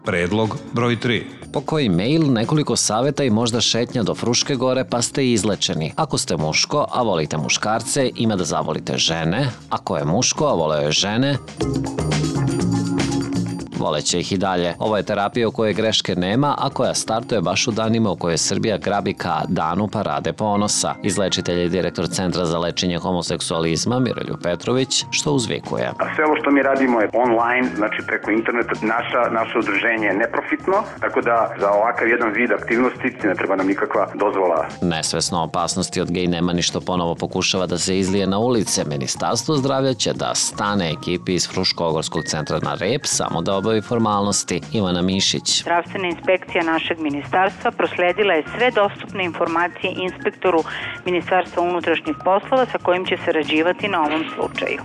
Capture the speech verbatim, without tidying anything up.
Predlog broj tri. Po koji mail, nekoliko saveta i možda šetnja do Fruške gore pa ste izlečeni. Ako ste muško, a volite muškarce, ima da zavolite žene. Ako je muško, a voleo je žene, voleće ih i dalje. Ovo je terapija u kojoj greške nema, a koja startuje baš u danima u kojoj Srbija grabi ka danu parade ponosa. Izlečitelj i direktor Centra za lečenje homoseksualizma Miroljub Petrović što uzvikuje. A sve ovo što mi radimo je online, znači preko interneta. Naša, naše udruženje je neprofitno, tako da za ovakav jedan vid aktivnosti ne treba nam nikakva dozvola. Nesvesno opasnosti od gej nema što ponovo pokušava da se izlije na ulice. Ministarstvo zdravlja će da stane ekipi iz Fruškogorskog centra na rep samo da obavi formalnosti. Ivana Mišić. Zdravstvena inspekcija našeg ministarstva prosledila je sve dostupne informacije inspektoru Ministarstva unutrašnjih poslova sa kojim će sarađivati na ovom slučaju.